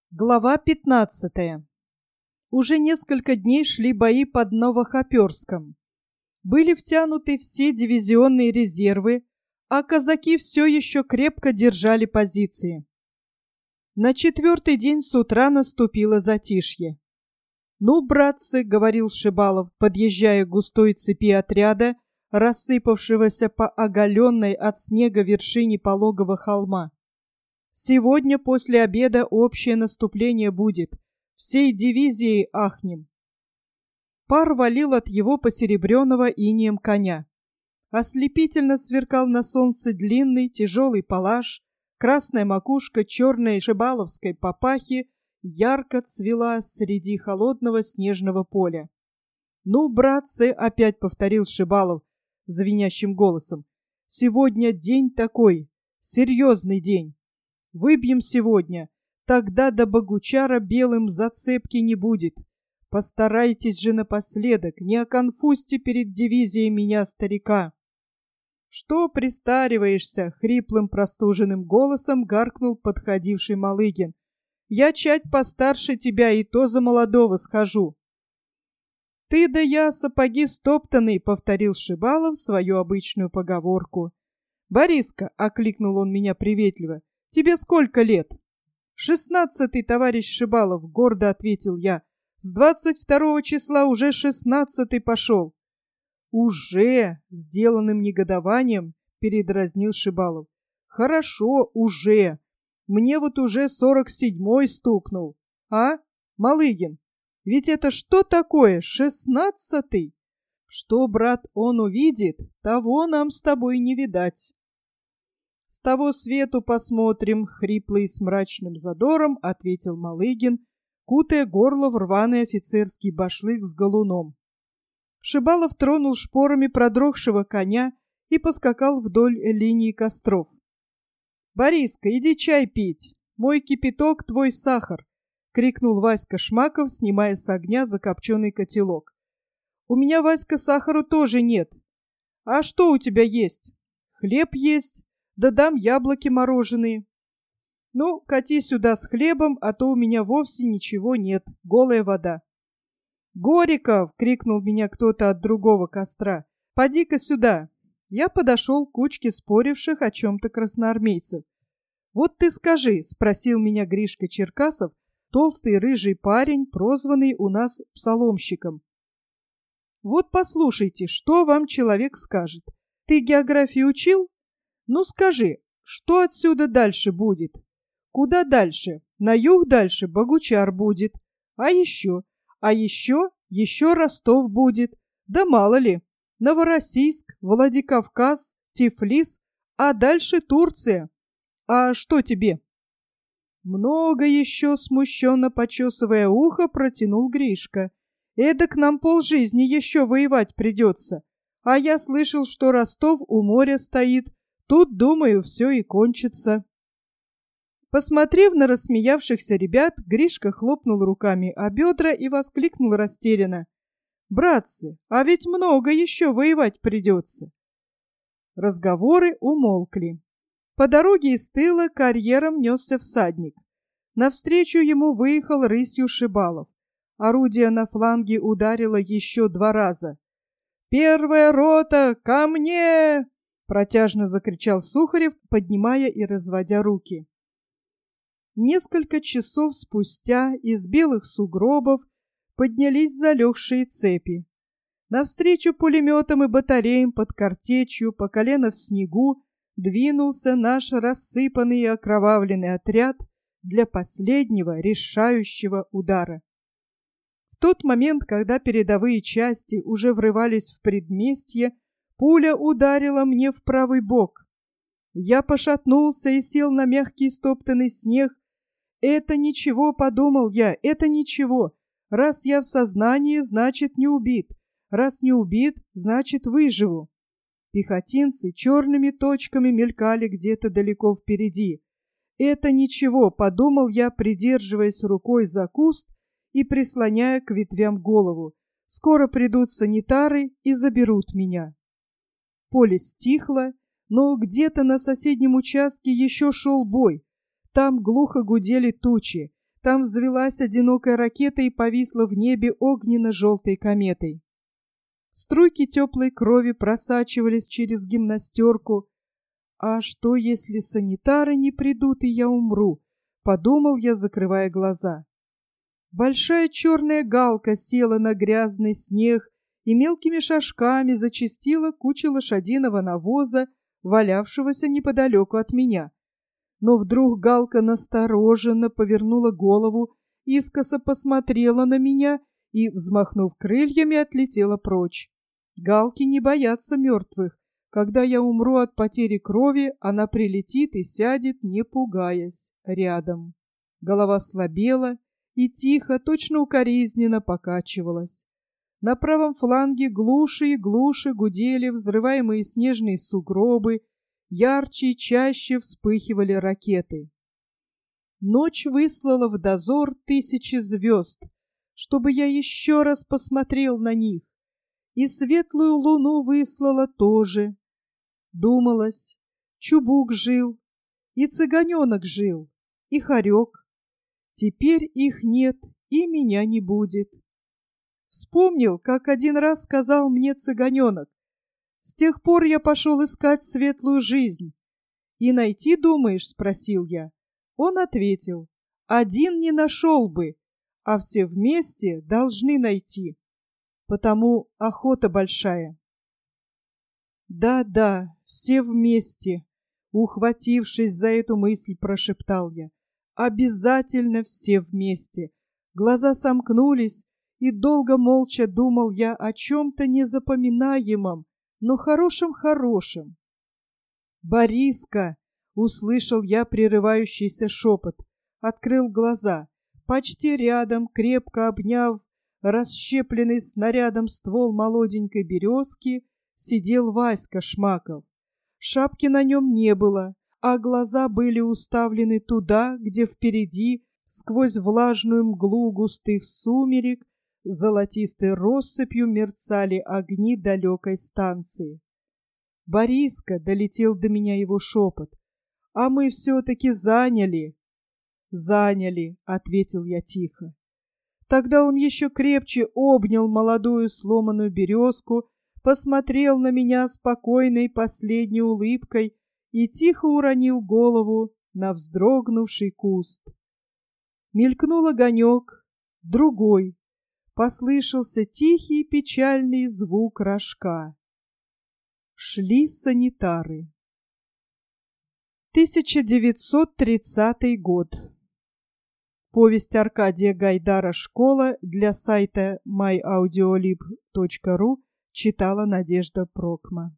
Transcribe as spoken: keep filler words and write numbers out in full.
Глава пятнадцатая. Уже несколько дней шли бои под Новохоперском. Были втянуты все дивизионные резервы, а казаки все еще крепко держали позиции. На четвертый день с утра наступило затишье. «Ну, братцы, — говорил Шибалов, подъезжая к густой цепи отряда, рассыпавшегося по оголенной от снега вершине пологого холма, — сегодня после обеда общее наступление будет. Всей дивизией ахнем». Пар валил от его посеребренного инеем коня. Ослепительно сверкал на солнце длинный тяжелый палаш, красная макушка черной шибаловской папахи ярко цвела среди холодного снежного поля. «Ну, братцы, — опять повторил Шибалов звенящим голосом, — сегодня день такой, серьезный день. Выбьем сегодня, тогда до Богучара белым зацепки не будет. Постарайтесь же напоследок, не оконфузьте перед дивизией меня, старика». «Что пристариваешься?» — хриплым простуженным голосом гаркнул подходивший Малыгин. «Я чать постарше тебя, и то за молодого схожу». «Ты да я сапоги стоптанные», — повторил Шибалов свою обычную поговорку. «Бориска», — окликнул он меня приветливо, — «тебе сколько лет?» «Шестнадцатый, товарищ Шибалов», — гордо ответил я. «С двадцать второго числа уже шестнадцатый пошел». «Уже!» — сделанным негодованием передразнил Шибалов. «Хорошо, уже. Мне вот уже сорок седьмой стукнул. А, Малыгин, ведь это что такое, шестнадцатый? Что, брат, он увидит, того нам с тобой не видать». «С того свету посмотрим», — хриплый с мрачным задором ответил Малыгин, кутая горло в рваный офицерский башлык с галуном. Шибалов тронул шпорами продрогшего коня и поскакал вдоль линии костров. «Бориска, иди чай пить. Мой кипяток, твой сахар!» — крикнул Васька Шмаков, снимая с огня закопченный котелок. «У меня, Васька, сахару тоже нет. А что у тебя есть?» «Хлеб есть, да дам яблоки мороженые». «Ну, кати сюда с хлебом, а то у меня вовсе ничего нет, голая вода». «Гориков!» — крикнул меня кто-то от другого костра. «Поди-ка сюда!» Я подошел к кучке споривших о чем-то красноармейцев. «Вот ты скажи!» — спросил меня Гришка Черкасов, толстый рыжий парень, прозванный у нас псаломщиком. «Вот послушайте, что вам человек скажет. Ты географию учил? Ну скажи, что отсюда дальше будет? Куда дальше? На юг дальше Богучар будет. А еще? А еще? Еще Ростов будет. Да мало ли. Новороссийск, Владикавказ, Тифлис, а дальше Турция. А что тебе?» «Много еще», — смущенно почесывая ухо, протянул Гришка. «Эдак нам полжизни еще воевать придется. А я слышал, что Ростов у моря стоит. Тут, думаю, все и кончится». Посмотрев на рассмеявшихся ребят, Гришка хлопнул руками о бедра и воскликнул растерянно: «Братцы, а ведь много еще воевать придется». Разговоры умолкли. По дороге из тыла карьером несся всадник. Навстречу ему выехал рысью Шибалов. Орудие на фланге ударило еще два раза. «Первая рота, ко мне!» — протяжно закричал Сухарев, поднимая и разводя руки. Несколько часов спустя из белых сугробов поднялись залегшие цепи. Навстречу пулеметам и батареям под картечью по колено в снегу двинулся наш рассыпанный и окровавленный отряд для последнего решающего удара. В тот момент, когда передовые части уже врывались в предместье, пуля ударила мне в правый бок. Я пошатнулся и сел на мягкий стоптанный снег. «Это ничего», — подумал я, — «это ничего. Раз я в сознании, значит, не убит. Раз не убит, значит, выживу». Пехотинцы черными точками мелькали где-то далеко впереди. «Это ничего», — подумал я, придерживаясь рукой за куст и прислоняя к ветвям голову. «Скоро придут санитары и заберут меня». Поле стихло, но где-то на соседнем участке еще шел бой. Там глухо гудели тучи. там взвелась одинокая ракета и повисла в небе огненно-желтой кометой. Струйки теплой крови просачивались через гимнастерку. «А что, если санитары не придут, и я умру?» — подумал я, закрывая глаза. Большая черная галка села на грязный снег и мелкими шажками зачастила куча лошадиного навоза, валявшегося неподалеку от меня. Но вдруг галка настороженно повернула голову, искоса посмотрела на меня и, взмахнув крыльями, отлетела прочь. Галки не боятся мертвых. Когда я умру от потери крови, она прилетит и сядет, не пугаясь, рядом. Голова слабела и тихо, точно укоризненно покачивалась. На правом фланге глуше и глуше гудели взрываемые снежные сугробы, ярче и чаще вспыхивали ракеты. Ночь выслала в дозор тысячи звезд, чтобы я еще раз посмотрел на них, и светлую луну выслала тоже. Думалось, Чубук жил, и цыганенок жил, и хорек. Теперь их нет, и меня не будет. Вспомнил, как один раз сказал мне цыганенок: «С тех пор я пошел искать светлую жизнь». «И найти, думаешь?» — спросил я. Он ответил: «Один не нашел бы, а все вместе должны найти. Потому охота большая». «Да-да, все вместе», — ухватившись за эту мысль, прошептал я. «Обязательно все вместе». Глаза сомкнулись, и долго молча думал я о чем-то незапоминаемом, но хорошем-хорошем. «Бориска!» — услышал я прерывающийся шепот. Открыл глаза. Почти рядом, крепко обняв расщепленный снарядом ствол молоденькой березки, сидел Васька Шмаков. Шапки на нем не было, а глаза были уставлены туда, где впереди, сквозь влажную мглу густых сумерек, золотистой россыпью мерцали огни далекой станции. «Бориска!» — долетел до меня его шепот. «А мы все-таки заняли!» «Заняли!» — ответил я тихо. Тогда он еще крепче обнял молодую сломанную березку, посмотрел на меня спокойной последней улыбкой и тихо уронил голову на вздрогнувший куст. Мелькнул огонек, другой. Послышался тихий печальный звук рожка. Шли санитары. тысяча девятьсот тридцатый год. Повесть Аркадия Гайдара «Школа» для сайта май аудиолиб точка ру читала Надежда Прокма.